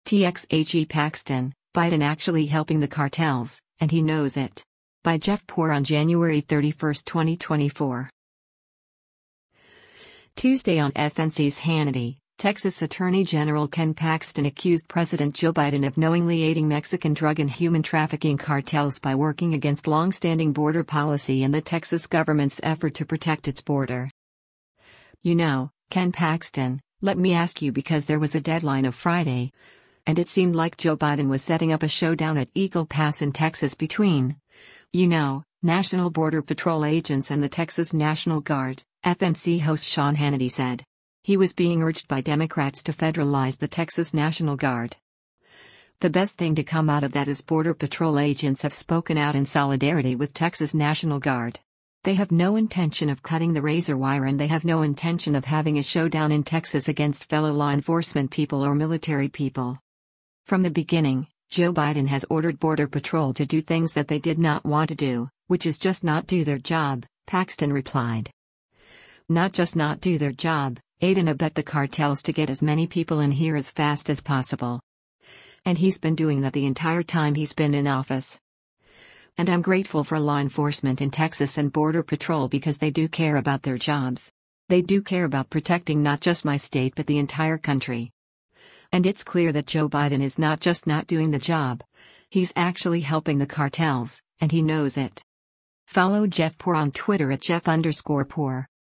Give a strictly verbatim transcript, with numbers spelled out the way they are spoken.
T X H E Paxton, Biden actually helping the cartels, and he knows it. By Jeff Poor on January thirty-first, twenty twenty-four. Tuesday on F N C's Hannity, Texas Attorney General Ken Paxton accused President Joe Biden of knowingly aiding Mexican drug and human trafficking cartels by working against long-standing border policy and the Texas government's effort to protect its border. You know, Ken Paxton, let me ask you, because there was a deadline of Friday, and it seemed like Joe Biden was setting up a showdown at Eagle Pass in Texas between, you know, National Border Patrol agents and the Texas National Guard, F N C host Sean Hannity said. He was being urged by Democrats to federalize the Texas National Guard. The best thing to come out of that is Border Patrol agents have spoken out in solidarity with Texas National Guard. They have no intention of cutting the razor wire, and they have no intention of having a showdown in Texas against fellow law enforcement people or military people. From the beginning, Joe Biden has ordered Border Patrol to do things that they did not want to do, which is just not do their job, Paxton replied. Not just not do their job, aid and abet the cartels to get as many people in here as fast as possible. And he's been doing that the entire time he's been in office. And I'm grateful for law enforcement in Texas and Border Patrol, because they do care about their jobs. They do care about protecting not just my state but the entire country. And it's clear that Joe Biden is not just not doing the job, he's actually helping the cartels, and he knows it. Follow Jeff Poor on Twitter at Jeff underscore Poor.